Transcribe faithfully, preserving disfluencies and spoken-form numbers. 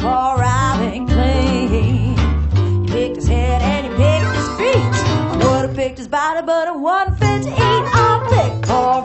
for robbing clean. You picked his head and you picked his feet. I would have picked his body, but I wasn't fit to eat. I picked for